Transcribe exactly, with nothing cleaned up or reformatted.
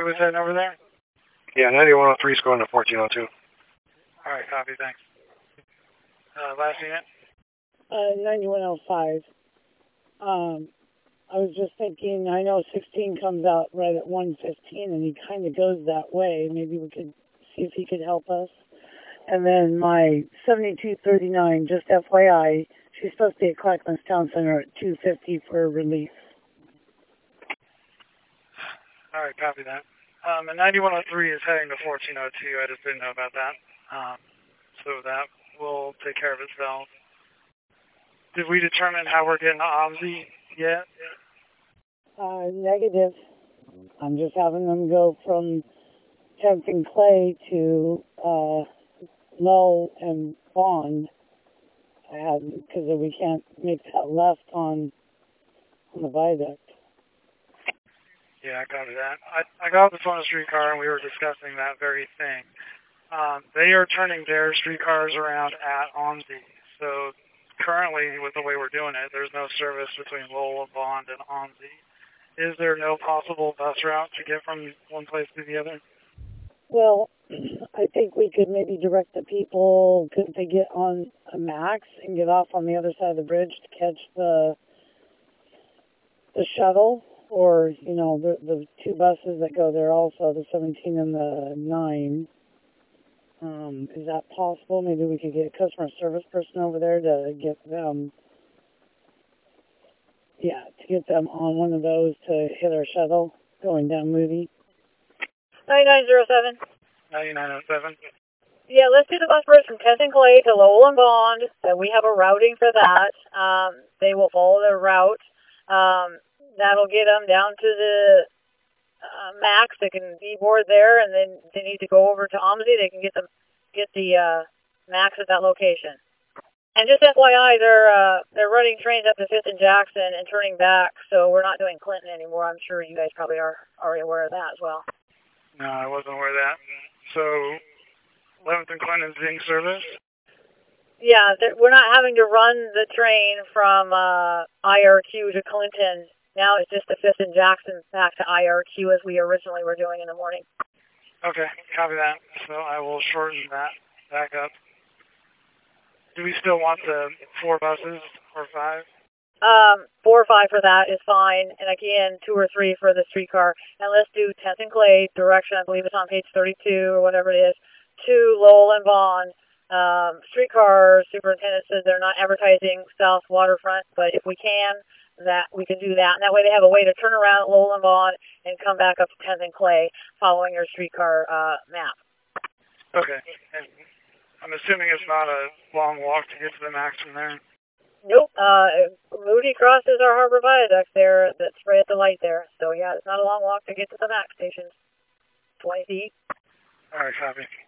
three was heading over there? Yeah, ninety-one oh three is going to fourteen oh two. All right, copy, thanks. Uh, last unit? Uh, ninety-one oh five. Um, I was just thinking, I know sixteen comes out right at one fifteen, and he kind of goes that way. Maybe we could see if he could help us. And then my seventy-two thirty-nine, just F Y I, she's supposed to be at Clackamas Town Center at two fifty for relief. All right, copy that. Um, and ninety-one oh three is heading to fourteen oh two. I just didn't know about that. Um, so that will take care of itself. Did we determine how we're getting to OMSI yet? Uh, negative. I'm just having them go from tenth and Clay to uh, Low and Bond. Because we can't make that left on, on the viaduct. Yeah, I got that. I, I got off the phone a streetcar and we were discussing that very thing. Um, they are turning their streetcars around at OMSI. So currently, with the way we're doing it, there's no service between Lowell, Bond, and OMSI. Is there no possible bus route to get from one place to the other? Well, I think we could maybe direct the people, could they get on a Max and get off on the other side of the bridge to catch the the shuttle? Or, you know, the, the two buses that go there also, the seventeen and the nine. Um, is that possible? Maybe we could get a customer service person over there to get them, yeah, to get them on one of those to hit our shuttle going down Moody. ninety-nine oh seven. ninety-nine oh seven. Yeah, let's do the bus bridge from tenth and Clay to Lowell and Bond. Uh, we have a routing for that. Um, they will follow their route. Um, that'll get them down to the uh, Max. They can deboard there, and then they need to go over to OMSI. They can get the get the uh, Max at that location. And just F Y I, they're uh, they're running trains up to Fifth and Jackson and turning back, so we're not doing Clinton anymore. I'm sure you guys probably are already aware of that as well. No, I wasn't aware of that. So eleventh and Clinton is being serviced? Yeah, we're not having to run the train from uh, I R Q to Clinton. Now it's just the Fifth and Jackson back to I R Q as we originally were doing in the morning. Okay, copy that. So I will shorten that back up. Do we still want the four buses or five? Um, four or five for that is fine. And again, two or three for the streetcar. And let's do tenth and Clay direction. I believe it's on page thirty-two or whatever it is. To Lowell and Bond. Um, streetcar superintendent says they're not advertising South Waterfront, but if we can, that we can do that. And that way they have a way to turn around at Lowell and Bond and come back up to tenth and Clay following your streetcar uh, map. Okay. And I'm assuming it's not a long walk to get to the Max from there. Nope. Uh, Moody crosses our harbor viaduct there. That's right at the light there. So yeah, it's not a long walk to get to the Max station. twenty feet. All right, copy.